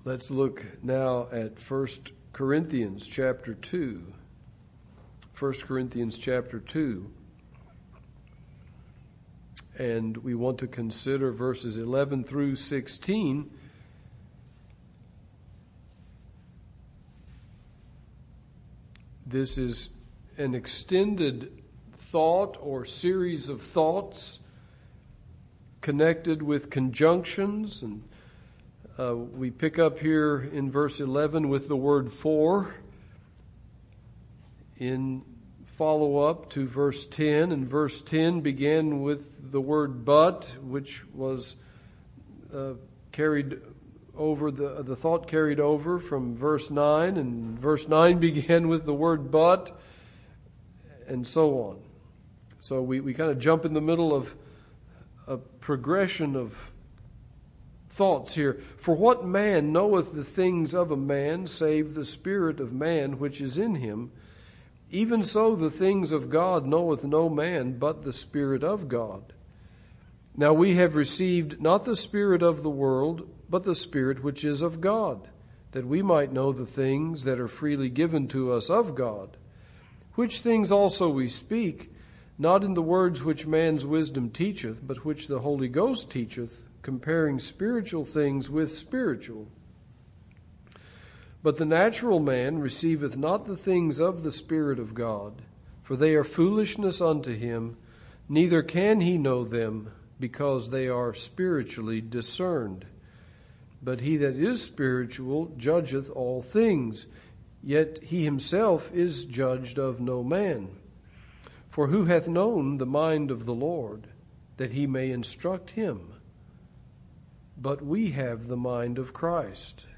Let's look now at 1 Corinthians chapter 2. 1 Corinthians chapter 2. And we want to consider verses 11 through 16. This is an extended thought or series of thoughts connected with conjunctions, and we pick up here in verse 11 with the word for, in follow-up to verse 10, and verse 10 began with the word but, which was carried over, the thought carried over from verse 9, and verse 9 began with the word but, and so on. So we kind of jump in the middle of a progression of thoughts here. For what man knoweth the things of a man, save the spirit of man which is in him? Even so the things of God knoweth no man, but the Spirit of God. Now we have received not the spirit of the world, but the Spirit which is of God, that we might know the things that are freely given to us of God. Which things also we speak, not in the words which man's wisdom teacheth, but which the Holy Ghost teacheth, comparing spiritual things with spiritual. But the natural man receiveth not the things of the Spirit of God, for they are foolishness unto him, neither can he know them, because they are spiritually discerned. But he that is spiritual judgeth all things, yet he himself is judged of no man. For who hath known the mind of the Lord, that he may instruct him? But we have the mind of Christ.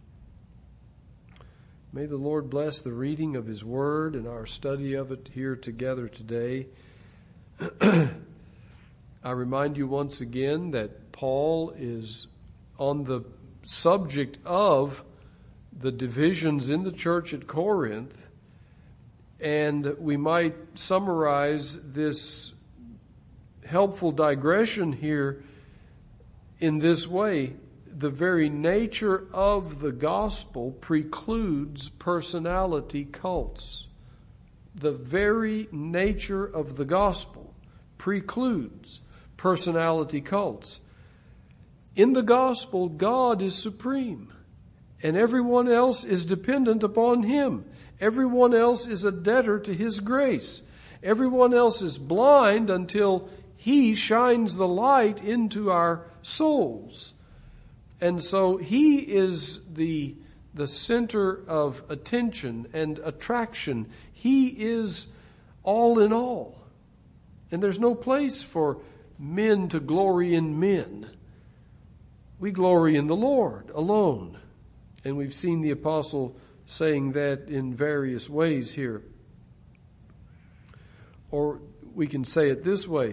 May the Lord bless the reading of His Word and our study of it here together today. I remind you once again that Paul is on the subject of the divisions in the church at Corinth, and we might summarize this helpful digression here in this way. The very nature of the gospel precludes personality cults. The very nature of the gospel precludes personality cults. In the gospel, God is supreme, and everyone else is dependent upon Him. Everyone else is a debtor to His grace. Everyone else is blind until He shines the light into our souls. And so He is the center of attention and attraction. He is all in all. And there's no place for men to glory in men. We glory in the Lord alone. And we've seen the apostle saying that in various ways here. Or we can say it this way.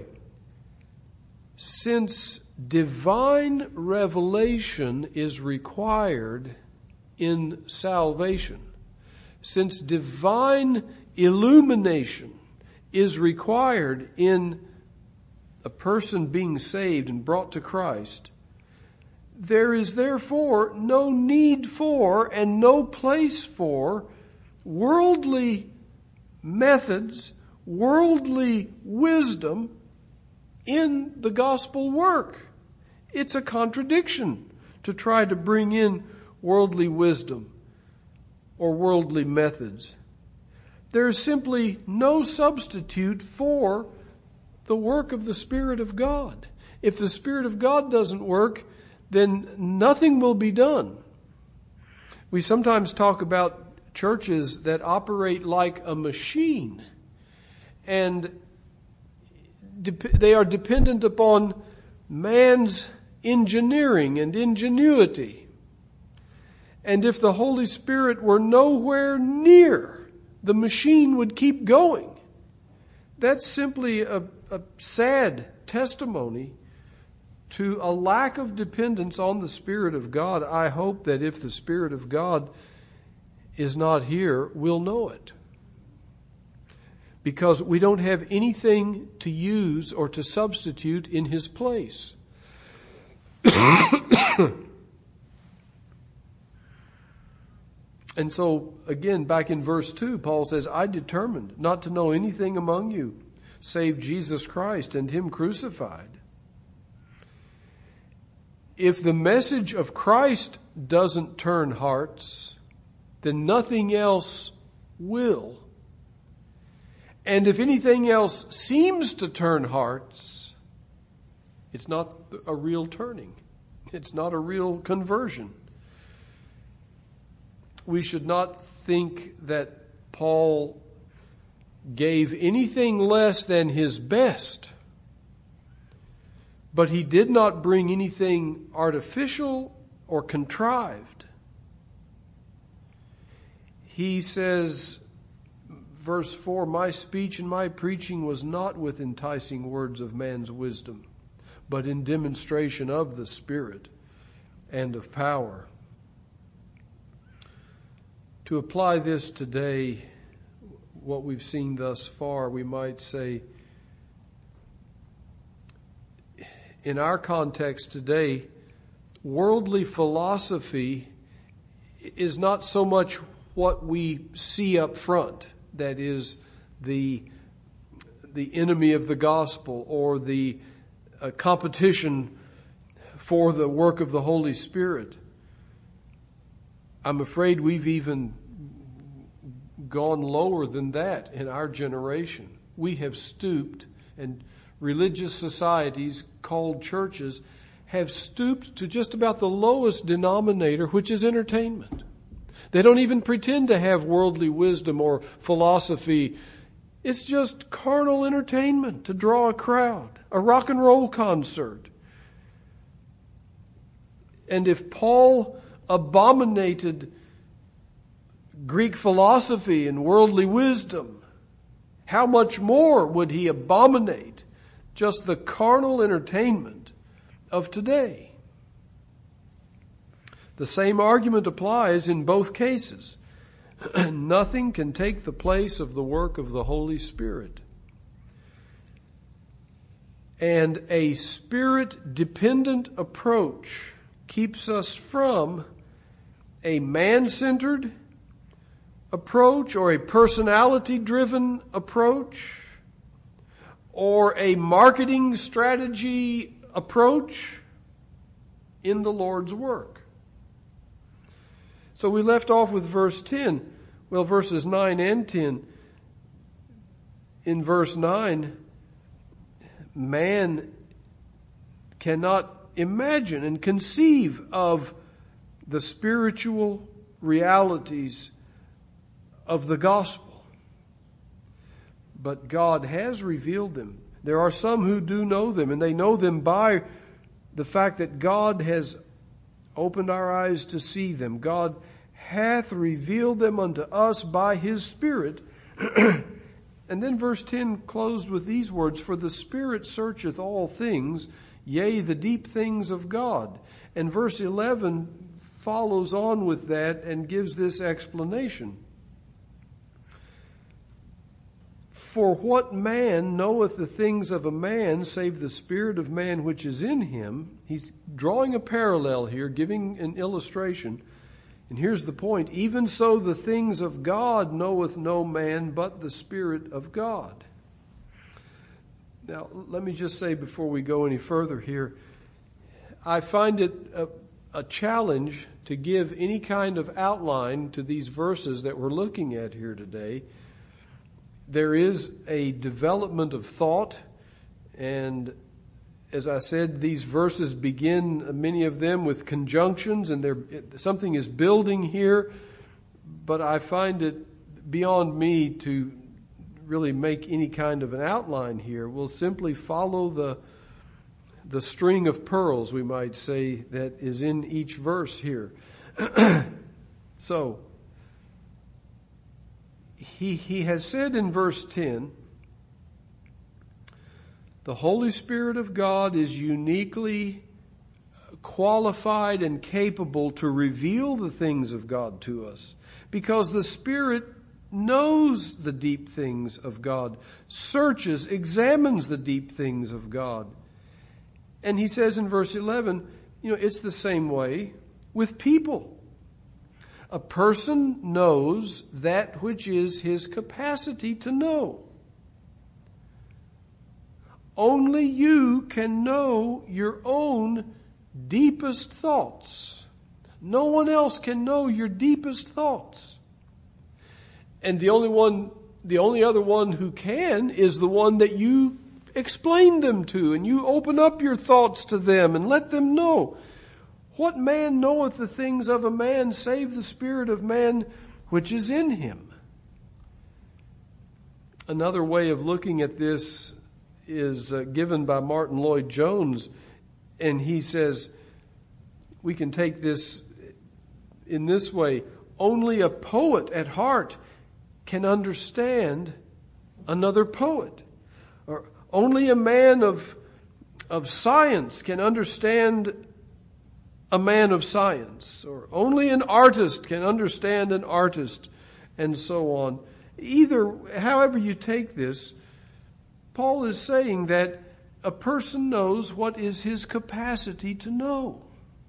Since divine revelation is required in salvation, since divine illumination is required in a person being saved and brought to Christ, there is therefore no need for and no place for worldly methods, worldly wisdom in the gospel work. It's a contradiction to try to bring in worldly wisdom or worldly methods. There's simply no substitute for the work of the Spirit of God. If the Spirit of God doesn't work, then nothing will be done. We sometimes talk about churches that operate like a machine, and they are dependent upon man's engineering and ingenuity. And if the Holy Spirit were nowhere near, the machine would keep going. That's simply a sad testimony to a lack of dependence on the Spirit of God. I hope that if the Spirit of God is not here, we'll know it. Because we don't have anything to use or to substitute in His place. And so, again, back in verse 2, Paul says, I determined not to know anything among you save Jesus Christ and Him crucified. If the message of Christ doesn't turn hearts, then nothing else will. And if anything else seems to turn hearts, it's not a real turning. It's not a real conversion. We should not think that Paul gave anything less than his best, but he did not bring anything artificial or contrived. He says, verse 4, my speech and my preaching was not with enticing words of man's wisdom, but in demonstration of the Spirit and of power. To apply this today, what we've seen thus far, we might say, in our context today, worldly philosophy is not so much what we see up front, that is the enemy of the gospel or the competition for the work of the Holy Spirit. I'm afraid we've even gone lower than that in our generation. We have stooped, and religious societies called churches have stooped to just about the lowest denominator, which is entertainment. They don't even pretend to have worldly wisdom or philosophy. It's just carnal entertainment to draw a crowd, a rock and roll concert. And if Paul abominated Greek philosophy and worldly wisdom, how much more would he abominate just the carnal entertainment of today? The same argument applies in both cases. Nothing can take the place of the work of the Holy Spirit. And a Spirit-dependent approach keeps us from a man-centered approach or a personality-driven approach or a marketing strategy approach in the Lord's work. So we left off with verse 10. Well, verses 9 and 10. In verse 9, man cannot imagine and conceive of the spiritual realities of the gospel. But God has revealed them. There are some who do know them, and they know them by the fact that God has opened our eyes to see them. God hath revealed them unto us by His Spirit. And then verse 10 closed with these words, for the Spirit searcheth all things, yea, the deep things of God. And verse 11 follows on with that and gives this explanation. For what man knoweth the things of a man, save the spirit of man which is in him? He's drawing a parallel here, giving an illustration. And here's the point. Even so the things of God knoweth no man but the Spirit of God. Now, let me just say before we go any further here, I find it a challenge to give any kind of outline to these verses that we're looking at here today. There is a development of thought, and as I said, these verses begin, many of them, with conjunctions, and something is building here, but I find it beyond me to really make any kind of an outline here. We'll simply follow the string of pearls, we might say, that is in each verse here. So, he has said in verse 10, the Holy Spirit of God is uniquely qualified and capable to reveal the things of God to us, because the Spirit knows the deep things of God, searches, examines the deep things of God. And he says in verse 11, it's the same way with people. A person knows that which is his capacity to know. Only you can know your own deepest thoughts. No one else can know your deepest thoughts. And the only other one who can is the one that you explain them to, and you open up your thoughts to them and let them know. What man knoweth the things of a man save the spirit of man which is in him? Another way of looking at this is given by Martin Lloyd-Jones, and he says we can take this in this way. Only a poet at heart can understand another poet. Or only a man of science can understand a man of science. Or only an artist can understand an artist, and so on. However you take this, Paul is saying that a person knows what is his capacity to know.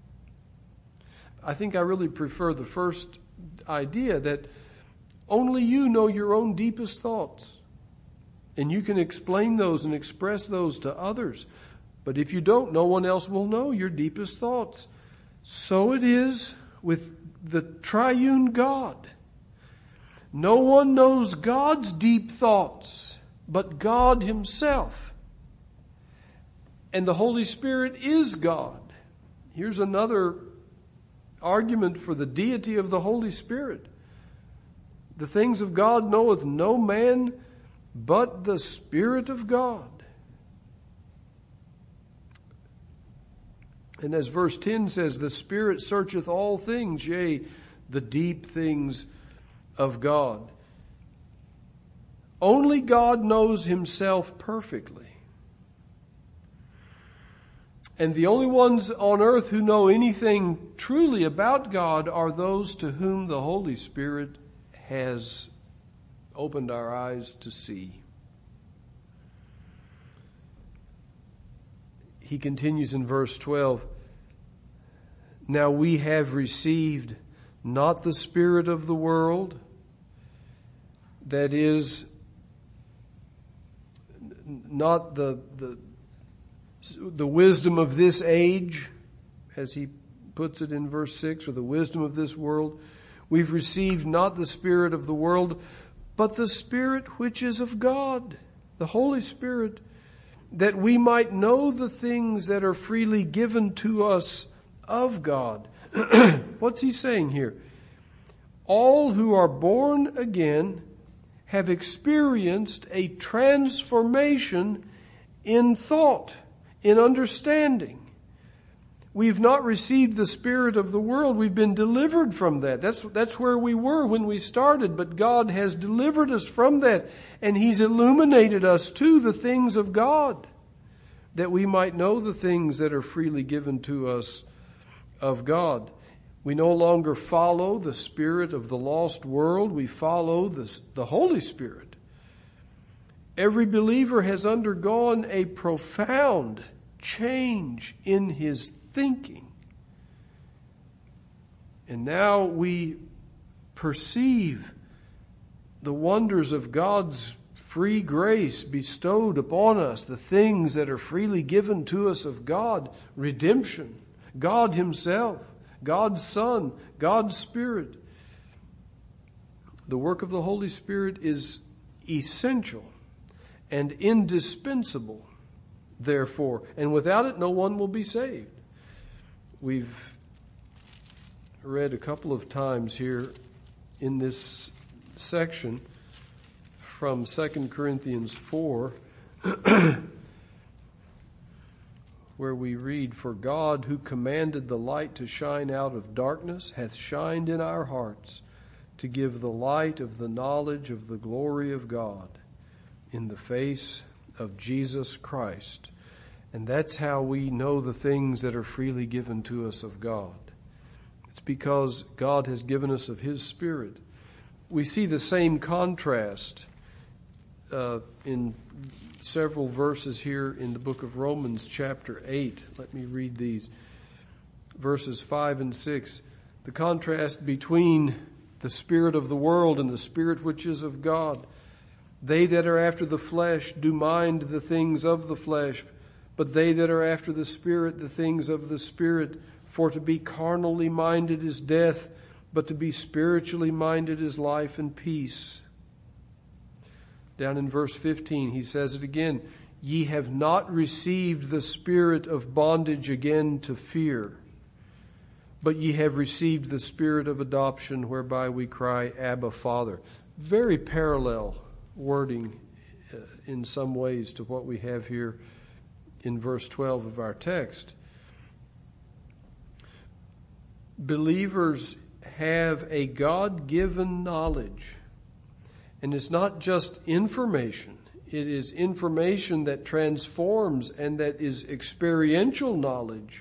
I think I really prefer the first idea, that only you know your own deepest thoughts. And you can explain those and express those to others. But if you don't, no one else will know your deepest thoughts. So it is with the triune God. No one knows God's deep thoughts but God himself. And the Holy Spirit is God. Here's another argument for the deity of the Holy Spirit. The things of God knoweth no man but the Spirit of God. And as verse 10 says, the Spirit searcheth all things, yea, the deep things of God. Only God knows himself perfectly. And the only ones on earth who know anything truly about God are those to whom the Holy Spirit has opened our eyes to see. He continues in verse 12, now we have received not the spirit of the world, that is, not the wisdom of this age, as he puts it in verse 6, or the wisdom of this world. We've received not the spirit of the world, but the Spirit which is of God, the Holy Spirit, that we might know the things that are freely given to us of God. What's he saying here? All who are born again have experienced a transformation in thought, in understanding. We've not received the spirit of the world. We've been delivered from that. That's where we were when we started, but God has delivered us from that, and he's illuminated us to the things of God, that we might know the things that are freely given to us of God. We no longer follow the spirit of the lost world. We follow the Holy Spirit. Every believer has undergone a profound change in his thinking. And now we perceive the wonders of God's free grace bestowed upon us, the things that are freely given to us of God, redemption, God himself, God's Son, God's Spirit. The work of the Holy Spirit is essential and indispensable, therefore, and without it no one will be saved. We've read a couple of times here in this section from 2 Corinthians 4 where we read, for God, who commanded the light to shine out of darkness, hath shined in our hearts to give the light of the knowledge of the glory of God in the face of Jesus Christ. And that's how we know the things that are freely given to us of God. It's because God has given us of his Spirit. We see the same contrast in several verses here in the book of Romans chapter 8. Let me read these. Verses 5 and 6. the contrast between the spirit of the world and the spirit which is of God. They that are after the flesh do mind the things of the flesh, but they that are after the Spirit, the things of the Spirit. For to be carnally minded is death, but to be spiritually minded is life and peace. Down in verse 15, he says it again. Ye have not received the spirit of bondage again to fear, but ye have received the spirit of adoption, whereby we cry, Abba, Father. Very parallel wording in some ways to what we have here in verse 12 of our text. Believers have a God-given knowledge, and it's not just information. It is information that transforms and that is experiential knowledge.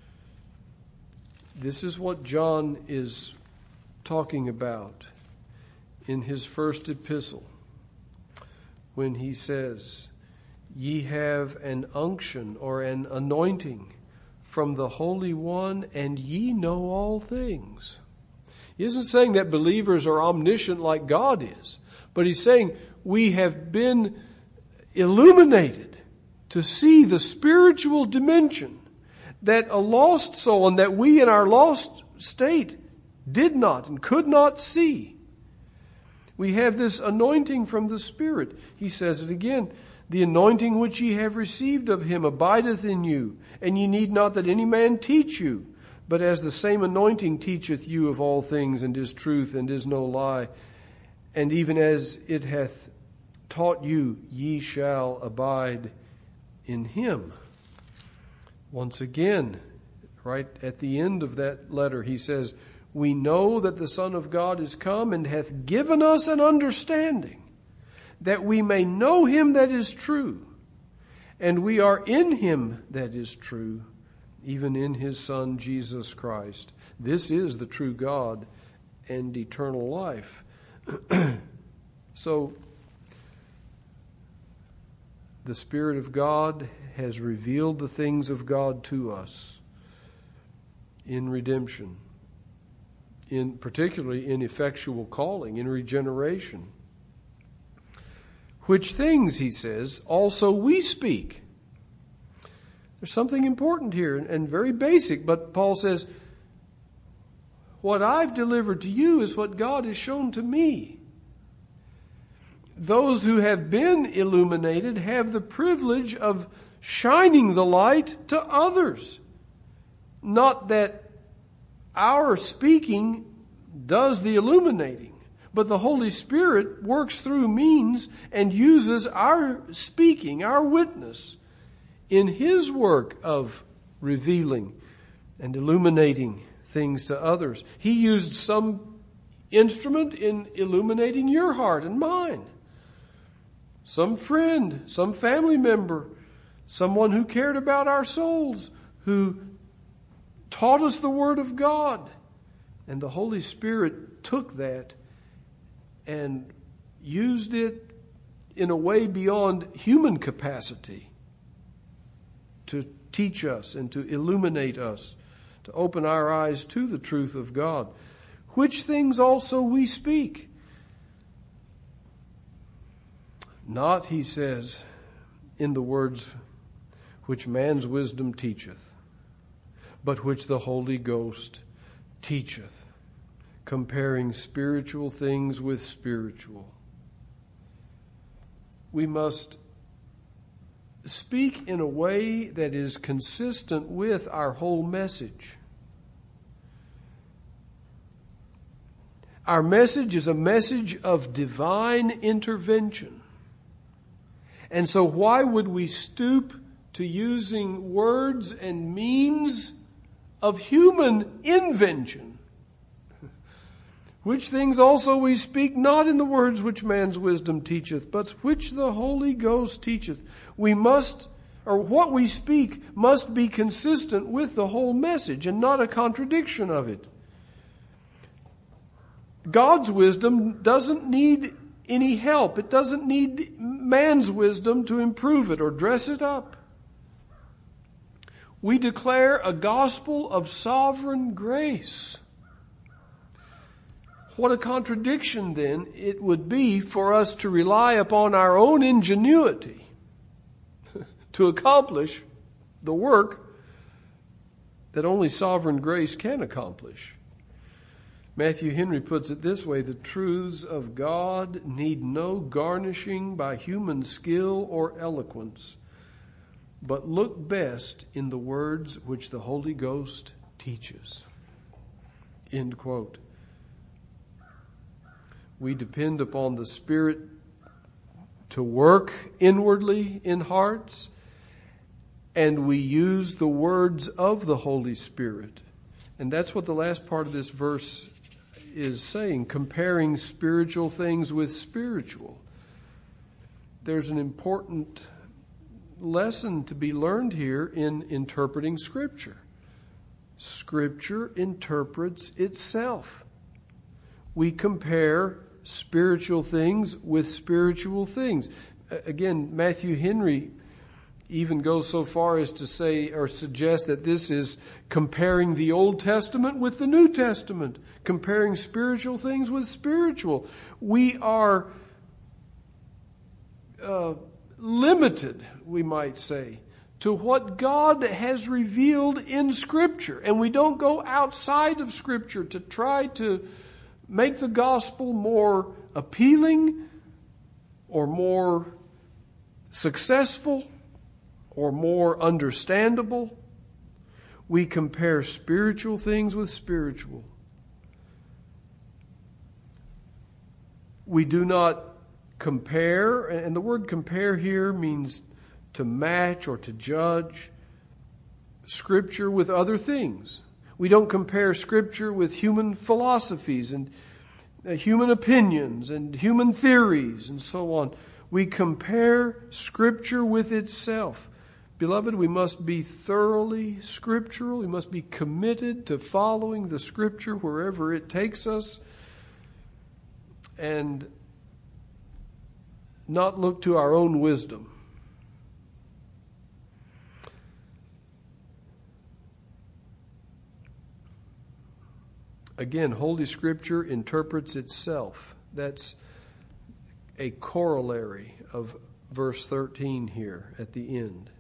This is what John is talking about in his first epistle when he says, Ye have an unction or an anointing from the Holy One, and ye know all things. He isn't saying that believers are omniscient like God is, but he's saying we have been illuminated to see the spiritual dimension that a lost soul and that we in our lost state did not and could not see. We have this anointing from the Spirit. He says it again. The anointing which ye have received of him abideth in you, and ye need not that any man teach you. But as the same anointing teacheth you of all things, and is truth, and is no lie, and even as it hath taught you, ye shall abide in him. Once again, right at the end of that letter, he says, We know that the Son of God is come, and hath given us an understanding, that we may know him that is true. And we are in him that is true, even in his Son, Jesus Christ. This is the true God and eternal life. So, the Spirit of God has revealed the things of God to us in redemption, particularly in effectual calling, in regeneration. Which things, he says, also we speak. There's something important here and very basic, but Paul says, what I've delivered to you is what God has shown to me. Those who have been illuminated have the privilege of shining the light to others. Not that our speaking does the illuminating, but the Holy Spirit works through means and uses our speaking, our witness, in his work of revealing and illuminating things to others. He used some instrument in illuminating your heart and mine. Some friend, some family member, someone who cared about our souls, who taught us the Word of God. And the Holy Spirit took that and used it in a way beyond human capacity to teach us and to illuminate us, to open our eyes to the truth of God. Which things also we speak. Not, he says, in the words which man's wisdom teacheth, but which the Holy Ghost teacheth, comparing spiritual things with spiritual. We must speak in a way that is consistent with our whole message. Our message is a message of divine intervention. And so why would we stoop to using words and means of human invention? Which things also we speak not in the words which man's wisdom teacheth, but which the Holy Ghost teacheth. We must, or what we speak must be consistent with the whole message and not a contradiction of it. God's wisdom doesn't need any help. It doesn't need man's wisdom to improve it or dress it up. We declare a gospel of sovereign grace. What a contradiction then it would be for us to rely upon our own ingenuity to accomplish the work that only sovereign grace can accomplish. Matthew Henry puts it this way: the truths of God need no garnishing by human skill or eloquence, but look best in the words which the Holy Ghost teaches. End quote. We depend upon the Spirit to work inwardly in hearts, and we use the words of the Holy Spirit. And that's what the last part of this verse is saying, comparing spiritual things with spiritual. There's an important lesson to be learned here in interpreting Scripture. Scripture interprets itself. We compare spiritual things with spiritual things. Again, Matthew Henry even goes so far as to say or suggest that this is comparing the Old Testament with the New Testament, comparing spiritual things with spiritual. We are limited, we might say, to what God has revealed in Scripture. And we don't go outside of Scripture to try to make the gospel more appealing or more successful or more understandable. We compare spiritual things with spiritual. We do not compare, and the word compare here means to match or to judge Scripture with other things. We don't compare Scripture with human philosophies and human opinions and human theories and so on. We compare Scripture with itself. Beloved, we must be thoroughly scriptural. We must be committed to following the Scripture wherever it takes us, and not look to our own wisdom. Again, Holy Scripture interprets itself. That's a corollary of verse 13 here at the end.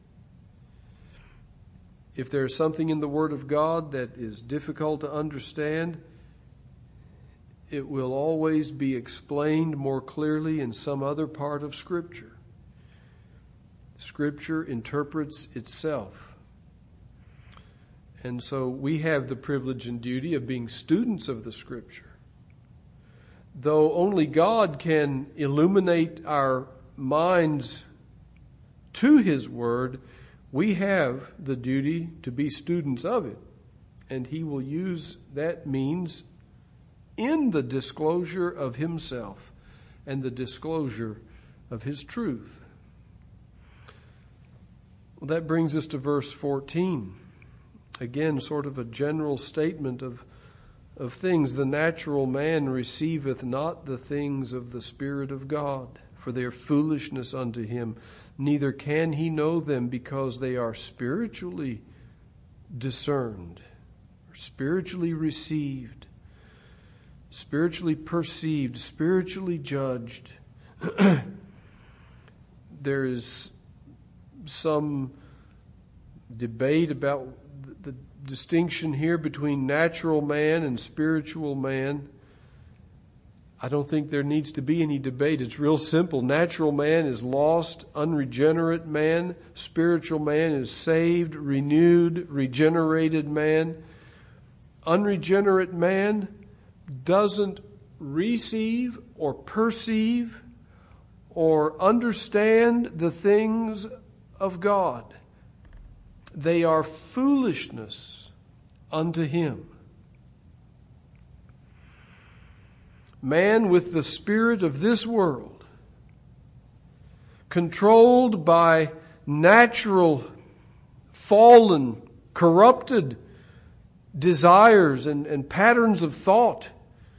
If there's something in the Word of God that is difficult to understand, it will always be explained more clearly in some other part of Scripture. Scripture interprets itself. And so we have the privilege and duty of being students of the Scripture. Though only God can illuminate our minds to His Word, we have the duty to be students of it. And He will use that means in the disclosure of Himself and the disclosure of His truth. Well, that brings us to verse 14. Again, sort of a general statement of things. The natural man receiveth not the things of the Spirit of God, for they are foolishness unto him. Neither can he know them, because they are spiritually discerned, or spiritually received, spiritually perceived, spiritually judged. There is some debate about the distinction here between natural man and spiritual man. I don't think there needs to be any debate. It's real simple. Natural man is lost, unregenerate man. Spiritual man is saved, renewed, regenerated man. Unregenerate man doesn't receive or perceive or understand the things of God. They are foolishness unto him. Man with the spirit of this world, controlled by natural, fallen, corrupted desires and patterns of thought,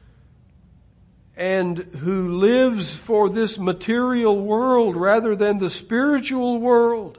and who lives for this material world rather than the spiritual world,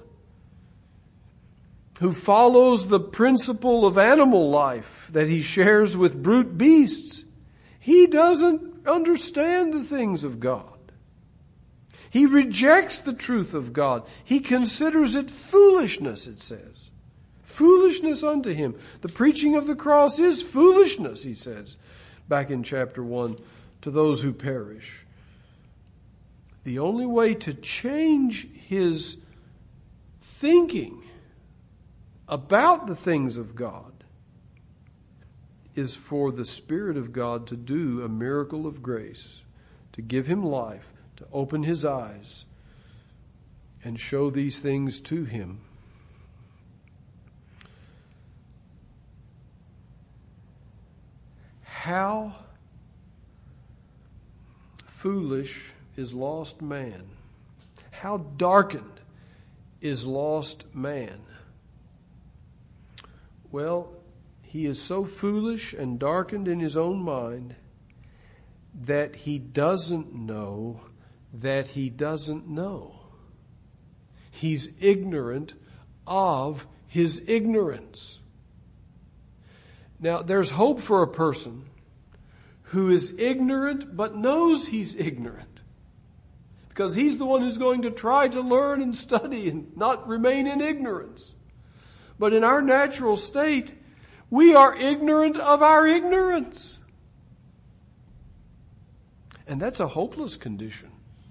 who follows the principle of animal life that he shares with brute beasts. He doesn't understand the things of God. He rejects the truth of God. He considers it foolishness, it says. Foolishness unto him. The preaching of the cross is foolishness, he says, back in chapter 1, to those who perish. The only way to change his thinking about the things of God is for the Spirit of God to do a miracle of grace, to give him life, to open his eyes and show these things to him. How foolish is lost man. How darkened is lost man. Well, he is so foolish and darkened in his own mind that he doesn't know that he doesn't know. He's ignorant of his ignorance. Now, there's hope for a person who is ignorant but knows he's ignorant, because he's the one who's going to try to learn and study and not remain in ignorance. But in our natural state, we are ignorant of our ignorance. And that's a hopeless condition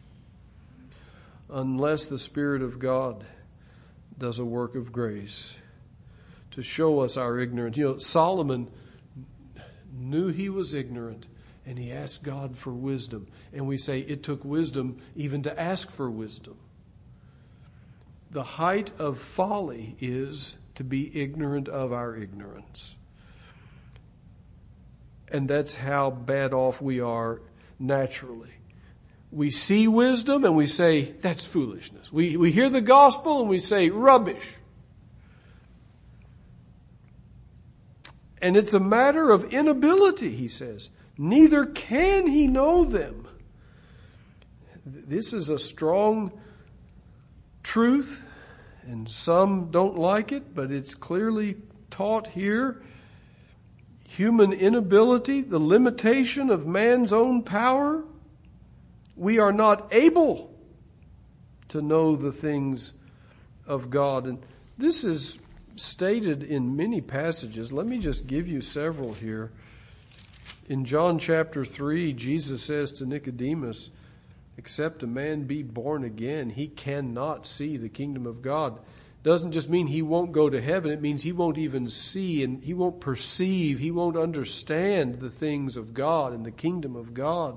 unless the Spirit of God does a work of grace to show us our ignorance. You know, Solomon knew he was ignorant, and he asked God for wisdom. And we say it took wisdom even to ask for wisdom. The height of folly is to be ignorant of our ignorance. And that's how bad off we are naturally. We see wisdom and we say, that's foolishness. We hear the gospel and we say, rubbish. And it's a matter of inability, he says. Neither can he know them. This is a strong truth, and some don't like it, but it's clearly taught here. Human inability, the limitation of man's own power. We are not able to know the things of God. And this is stated in many passages. Let me just give you several here. In John chapter 3, Jesus says to Nicodemus, except a man be born again, he cannot see the kingdom of God. Doesn't just mean he won't go to heaven. It means he won't even see, and he won't perceive, he won't understand the things of God and the kingdom of God.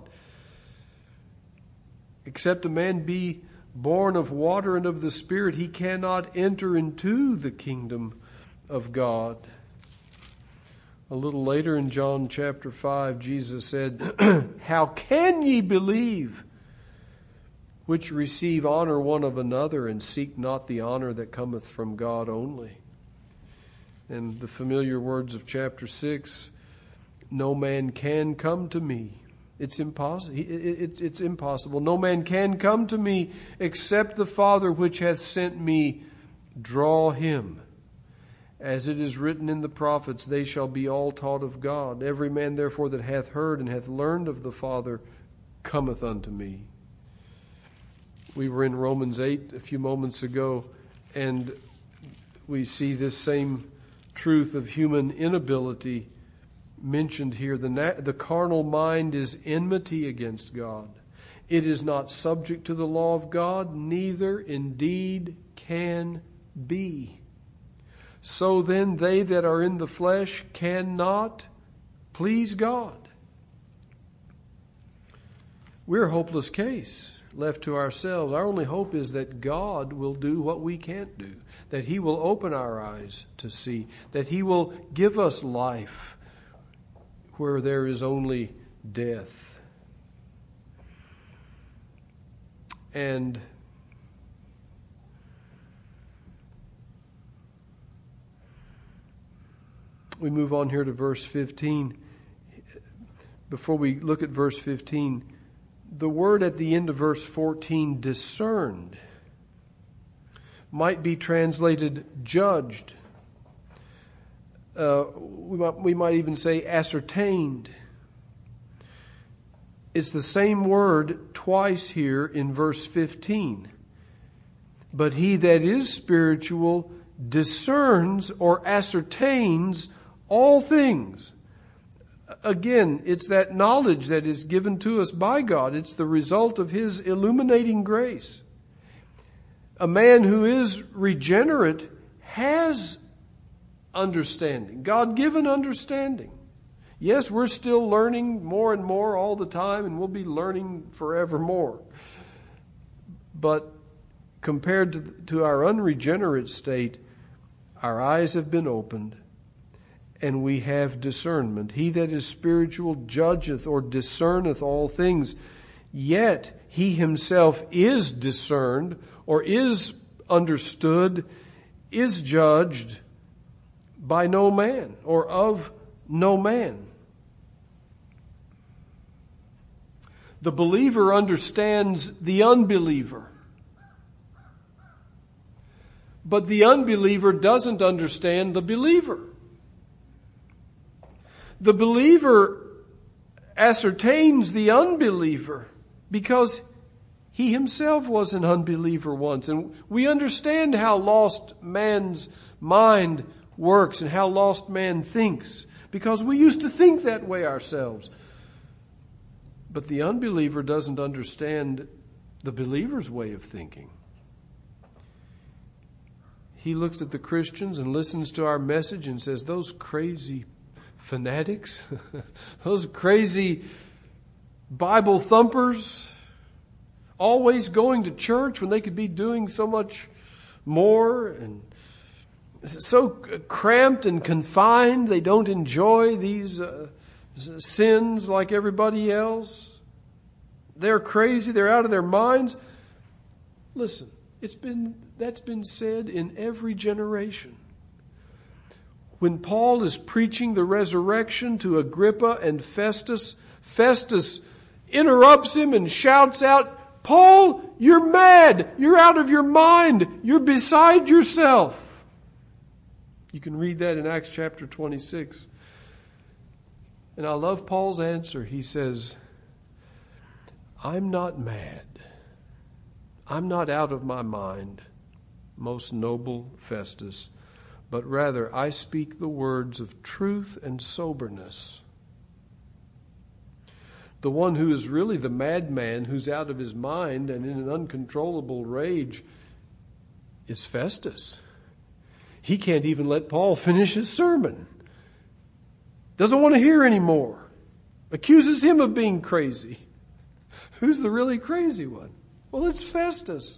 Except a man be born of water and of the Spirit, he cannot enter into the kingdom of God. A little later in John chapter 5, Jesus said, how can ye believe, which receive honor one of another, and seek not the honor that cometh from God only? And the familiar words of chapter 6, no man can come to me. It's impossible. It's impossible. No man can come to me except the Father which hath sent me draw him. As it is written in the prophets, they shall be all taught of God. Every man therefore that hath heard and hath learned of the Father cometh unto me. We were in Romans 8 a few moments ago, and we see this same truth of human inability mentioned here. The carnal mind is enmity against God. It is not subject to the law of God, neither indeed can be. So then they that are in the flesh cannot please God. We're a hopeless case, left to ourselves. Our only hope is that God will do what we can't do, that He will open our eyes to see, that He will give us life where there is only death. And we move on here to verse 15. Before we look at verse 15, the word at the end of verse 14, discerned, might be translated judged. We might even say ascertained. It's the same word twice here in verse 15. But he that is spiritual discerns or ascertains all things. Again, it's that knowledge that is given to us by God. It's the result of His illuminating grace. A man who is regenerate has understanding, God-given understanding. Yes, we're still learning more and more all the time, and we'll be learning forevermore. But compared to our unregenerate state, our eyes have been opened, and we have discernment. He that is spiritual judgeth or discerneth all things, yet he himself is discerned or is understood, is judged by no man or of no man. The believer understands the unbeliever. But the unbeliever doesn't understand the believer. The believer ascertains the unbeliever because he himself was an unbeliever once. And we understand how lost man's mind works and how lost man thinks because we used to think that way ourselves. But the unbeliever doesn't understand the believer's way of thinking. He looks at the Christians and listens to our message and says, those crazy fanatics, those crazy Bible thumpers, always going to church when they could be doing so much more, and so cramped and confined they don't enjoy these sins like everybody else. They're crazy, they're out of their minds. Listen, that's been said in every generation. When Paul is preaching the resurrection to Agrippa and Festus, Festus interrupts him and shouts out, Paul, you're mad. You're out of your mind. You're beside yourself. You can read that in Acts chapter 26. And I love Paul's answer. He says, I'm not mad. I'm not out of my mind, most noble Festus, but rather I speak the words of truth and soberness. The one who is really the madman who's out of his mind and in an uncontrollable rage is Festus. He can't even let Paul finish his sermon. Doesn't want to hear anymore. Accuses him of being crazy. Who's the really crazy one? Well, it's Festus.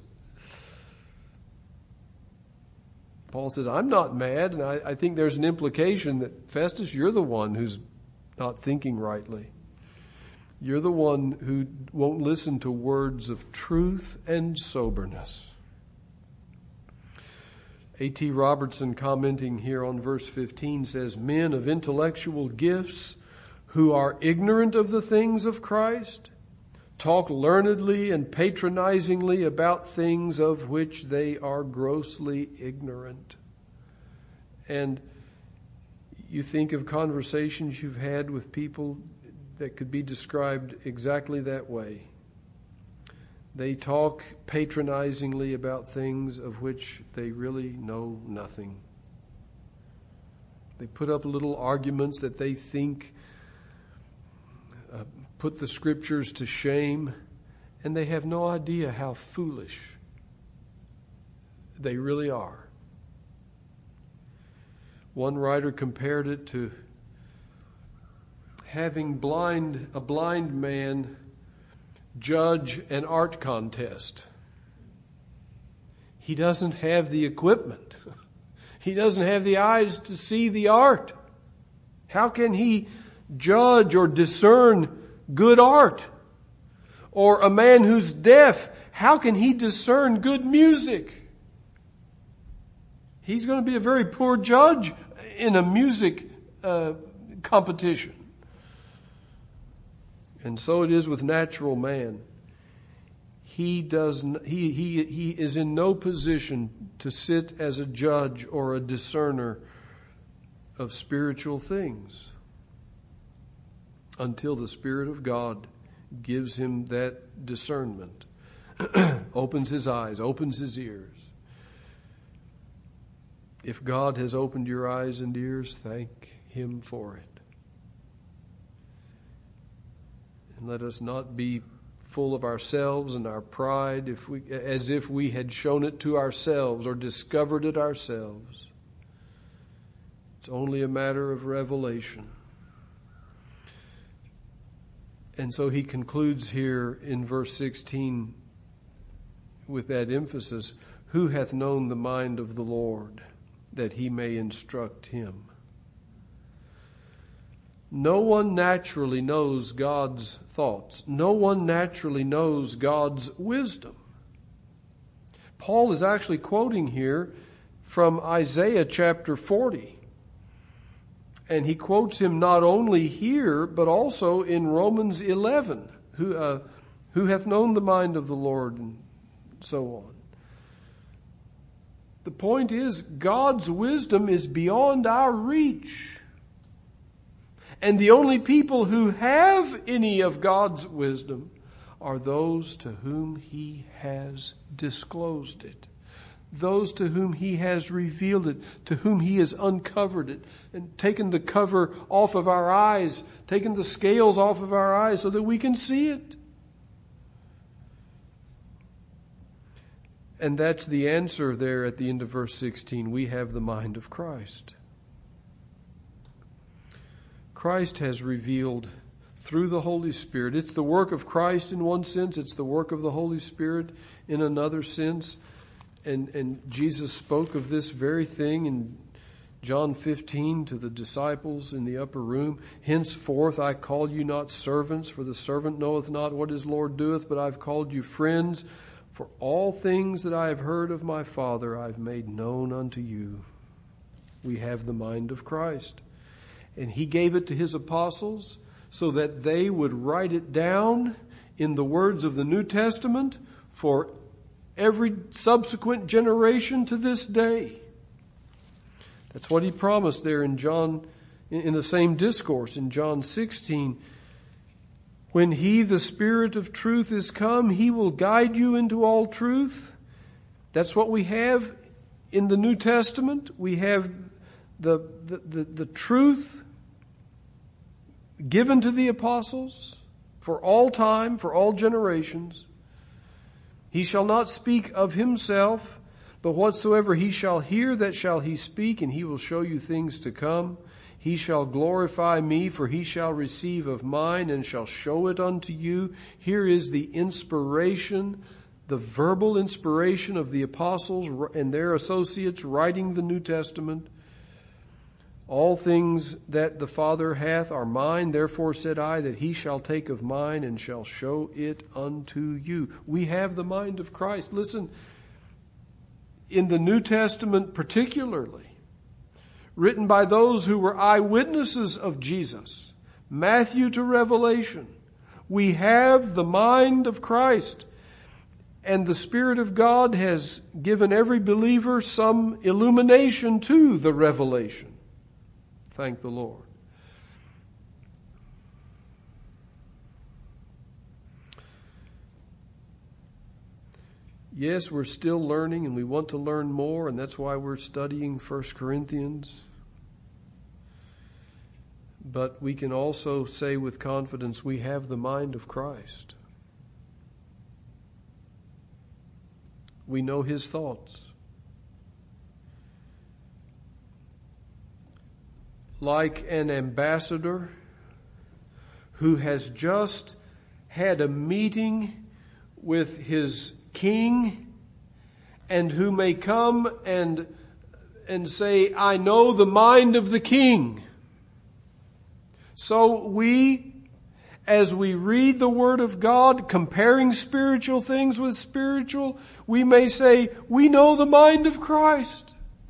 Paul says, I'm not mad, and I think there's an implication that, Festus, you're the one who's not thinking rightly. You're the one who won't listen to words of truth and soberness. A.T. Robertson, commenting here on verse 15, says, men of intellectual gifts who are ignorant of the things of Christ talk learnedly and patronizingly about things of which they are grossly ignorant. And you think of conversations you've had with people that could be described exactly that way. They talk patronizingly about things of which they really know nothing. They put up little arguments that they think put the scriptures to shame, and they have no idea how foolish they really are. One writer compared it to having a blind man judge an art contest. He doesn't have the equipment. He doesn't have the eyes to see the art. How can he judge or discern good art? Or a man who's deaf, how can he discern good music? He's going to be a very poor judge in a music competition. And so it is with natural man. He is in no position to sit as a judge or a discerner of spiritual things until the Spirit of God gives him that discernment, opens his eyes, opens his ears. If God has opened your eyes and ears, thank him for it. And let us not be full of ourselves and our pride as if we had shown it to ourselves or discovered it ourselves. It's only a matter of revelation. And so he concludes here in verse 16 with that emphasis, who hath known the mind of the Lord, that he may instruct him? No one naturally knows God's thoughts. No one naturally knows God's wisdom. Paul is actually quoting here from Isaiah chapter 40. And he quotes him not only here, but also in Romans 11, who hath known the mind of the Lord, and so on. The point is, God's wisdom is beyond our reach. And the only people who have any of God's wisdom are those to whom he has disclosed it. Those to whom he has revealed it, to whom he has uncovered it, and taken the cover off of our eyes, taken the scales off of our eyes so that we can see it. And that's the answer there at the end of verse 16. We have the mind of Christ. Christ has revealed through the Holy Spirit. It's the work of Christ in one sense. It's the work of the Holy Spirit in another sense. And Jesus spoke of this very thing in John 15 to the disciples in the upper room. Henceforth I call you not servants, for the servant knoweth not what his Lord doeth, but I've called you friends. For all things that I have heard of my Father I've made known unto you. We have the mind of Christ. And he gave it to his apostles so that they would write it down in the words of the New Testament for every subsequent generation to this day. That's what he promised there in the same discourse in John 16. When he, the Spirit of truth, is come, he will guide you into all truth. That's what we have in the New Testament. We have the truth given to the apostles for all time, for all generations. He shall not speak of himself, but whatsoever he shall hear, that shall he speak, and he will show you things to come. He shall glorify me, for he shall receive of mine, and shall show it unto you. Here is the inspiration, the verbal inspiration of the apostles and their associates writing the New Testament. All things that the Father hath are mine, therefore said I, that he shall take of mine and shall show it unto you. We have the mind of Christ. Listen, in the New Testament particularly, written by those who were eyewitnesses of Jesus, Matthew to Revelation, we have the mind of Christ. And the Spirit of God has given every believer some illumination to the revelation. Thank the Lord. Yes, we're still learning and we want to learn more, and that's why we're studying 1 Corinthians. But we can also say with confidence we have the mind of Christ. We know his thoughts. Like an ambassador who has just had a meeting with his king and who may come and say, I know the mind of the king. So we, as we read the Word of God, comparing spiritual things with spiritual, we may say, we know the mind of Christ.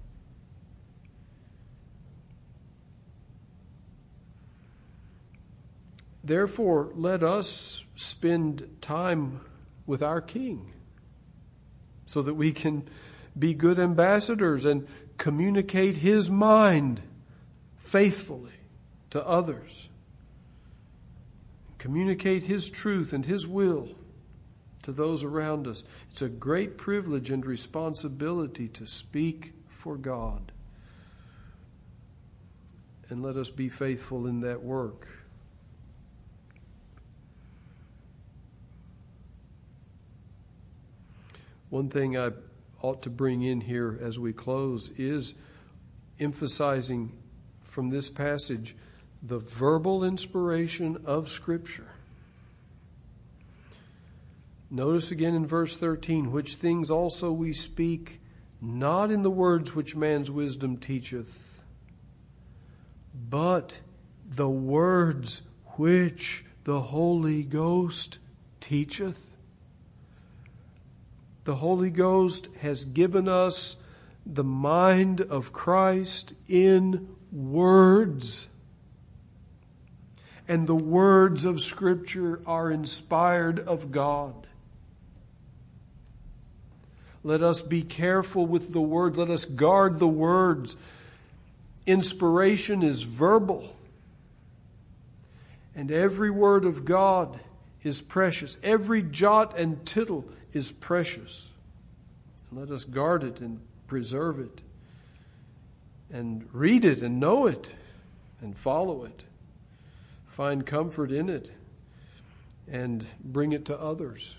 Therefore, let us spend time with our King so that we can be good ambassadors and communicate his mind faithfully to others. communicate His truth and His will to those around us. It's a great privilege and responsibility to speak for God. And let us be faithful in that work. One thing I ought to bring in here as we close is emphasizing from this passage the verbal inspiration of Scripture. Notice again in verse 13, which things also we speak, not in the words which man's wisdom teacheth, but the words which the Holy Ghost teacheth. The Holy Ghost has given us the mind of Christ in words. And the words of Scripture are inspired of God. Let us be careful with the Word. Let us guard the words. Inspiration is verbal. And every word of God is precious. Every jot and tittle is precious. And let us guard it and preserve it. And read it and know it and follow it. Find comfort in it and bring it to others.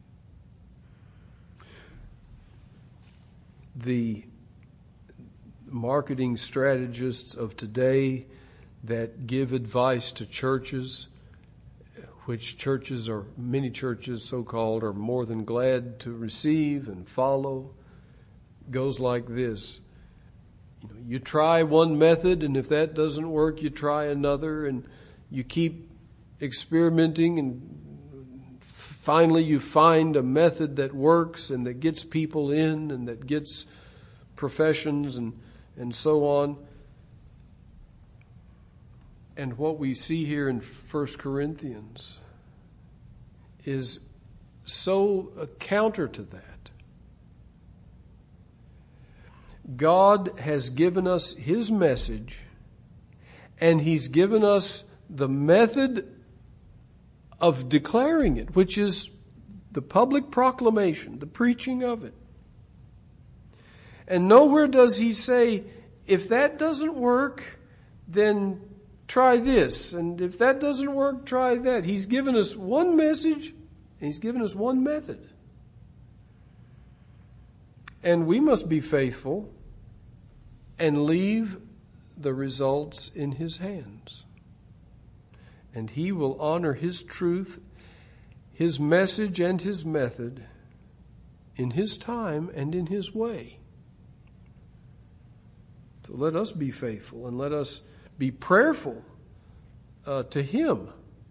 The marketing strategists of today that give advice to churches, which churches or many churches so-called are more than glad to receive and follow, goes like this. You try one method, and if that doesn't work, you try another, and you keep experimenting, and finally you find a method that works and that gets people in and that gets professions and so on. And what we see here in 1 Corinthians is so counter to that. God has given us His message, and He's given us the method of declaring it, which is the public proclamation, the preaching of it. And nowhere does He say, if that doesn't work, then try this. And if that doesn't work, try that. He's given us one message, and He's given us one method. And we must be faithful and leave the results in His hands. And He will honor His truth, His message, and His method in His time and in His way. So let us be faithful and let us be prayerful to Him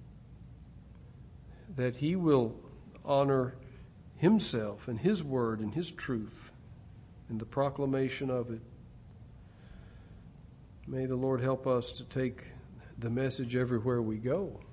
that He will honor Himself and His word and His truth in the proclamation of it. May the Lord help us to take the message everywhere we go.